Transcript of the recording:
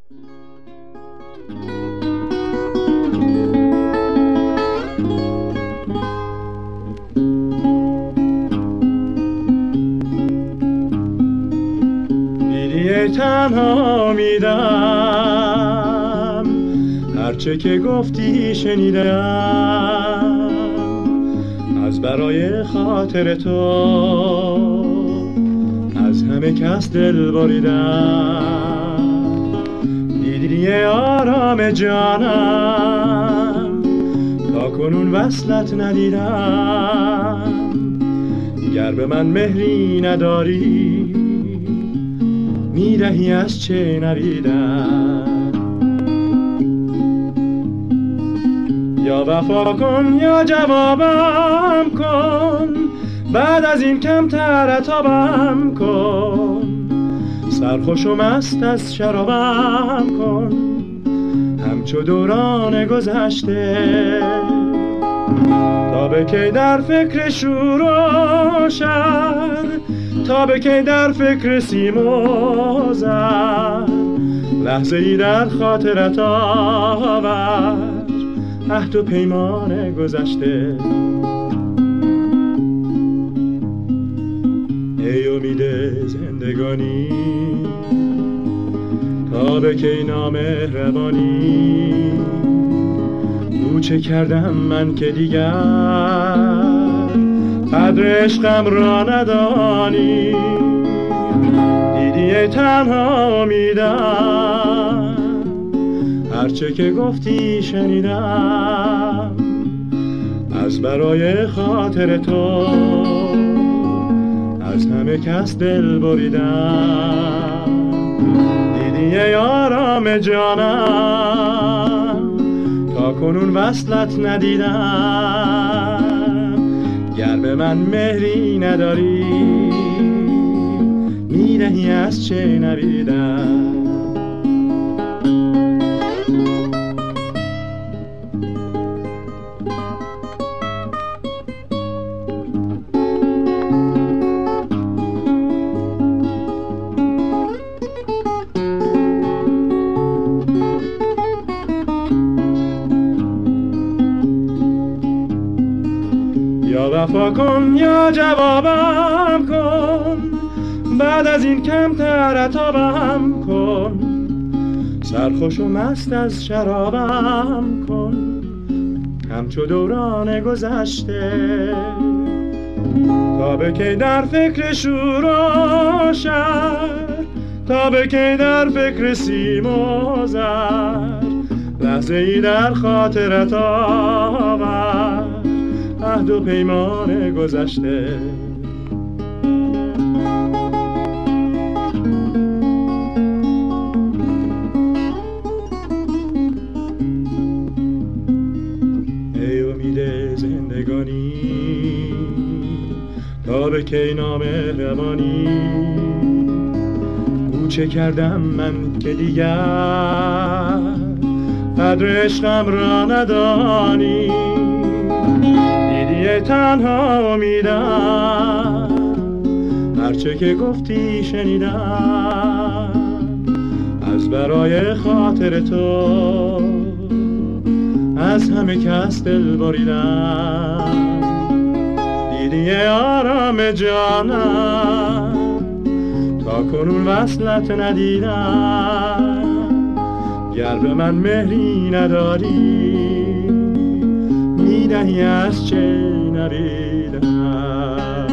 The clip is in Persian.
دیدی تنها میدم هرچه که گفتی شنیدم، از برای خاطر تو از همه کس دل بریدم. دیدی آرام جانم تا کنون وصلت ندیدم، گر به من مهری نداری میدهی از چه نبیدم. یا وفا کن یا جوابم کن، بعد از این کمتر عتابم کن، سرخوش و مست از شرابم کن همچو دوران گذشته. تا به کی در فکر شور و شر، تا به کی در فکر سیم و زر، لحظه ای در خاطرت آور عهد و پیمان گذشته. ای امید زندگانی، تا به کی نامهربانی، او چه کردم من که دیگر قدر عشقم را ندانی. دیدی تنها امیدم هرچه که گفتی شنیدم، از برای خاطر تو از همه کس دل بریدم. دیدی ای آرام جانم تا کنون وصلت ندیدم، گر به من مهری نداری میدهی از چه نبیدم. یا وفا کن یا جوابم کن، بعد از این کمتر عتابم کن، سرخوش و مست از شرابم کن همچو دوران گذشته. تا به کی در فکر شور و شر، تا به کی در فکر سیم و زر، لحظه ای در خاطرت آور عهد و پیمان گذشته. ای امید زندگانی، تا به کی نامهربانی، او چه کردم من که دیگر قدر عشقم را ندانی. دیدی تنها امیدم هرچه که گفتی شنیدم، از برای خاطر تو از همه کس دل بریدم. دیدی آرام جانم تا کنون وصلت ندیدم، گر به من مهری نداری میدهی از چه نبیدم.